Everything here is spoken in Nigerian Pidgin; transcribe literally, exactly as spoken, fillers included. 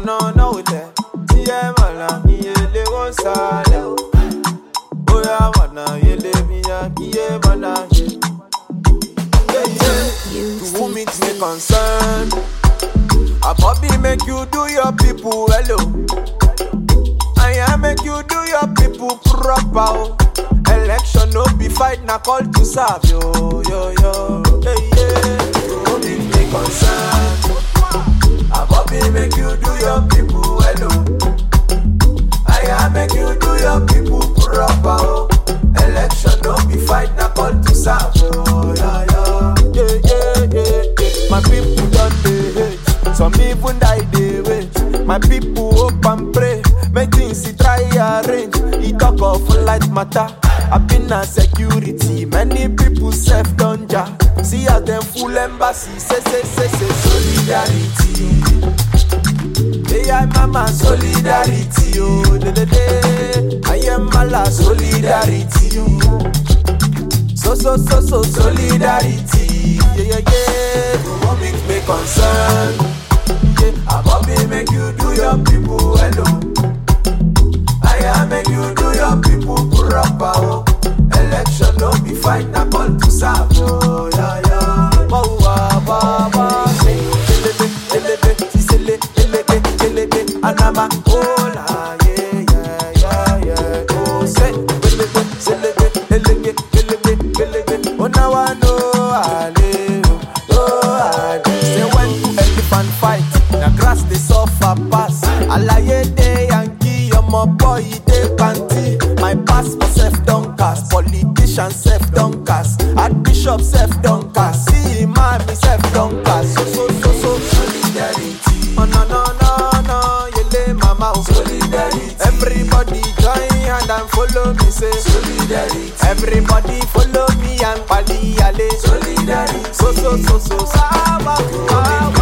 no, no, there. Yeah, man, yeah, they won't sell. Oh, yeah, man, yeah, they be yeah, man, yeah, yeah. To whom it may concern, a Bobby make you do your people hello. I make you do your people proper. Election no be fight, na call to serve yo, yo, yo. Hey, yeah. To whom it may concern, a Bobby make you do your people hello. I make you do your people proper. Election no be fight, na call to serve yo, yeah, yeah. Yeah, yeah, yeah, yeah. My people done they hate, some even die they wait. My people hope and pray, make things he try arrange. He talk of light matter, I been a security. Many people self done ja. See how them full embassy, say, say, say, say, solidarity. Hey, I'm mama, solidarity, oh, de, de, de. I am mala, solidarity, oh. So, so, so, so, solidarity, yeah, yeah, yeah. To what makes me concern, yeah, I Bobby make you do your people hello. I make you do your people proper, oh. Election no be fight, na call to serve, oh, yeah, yeah. Wow, wow, wow, wow. Elebe, elebe, tisele, elebe, elebe, anama, oh, la, yeah, yeah, yeah, yeah. Oh, say, elebe, elebe, elebe, elebe, elebe, oh, now I know, ale, oh, ale. Say when to elephant fight, na grass they suffer pass. Alaye de Yankee, my boy they panty. My passport self don't cast, politician self don't cast, Archbishop self don't cast, see imam self don't cast. So so so so solidarity. Oh no no no no, yele mama solidarity. Everybody join hand and follow me say solidarity. Everybody follow me and pali ale solidarity. So so so so so.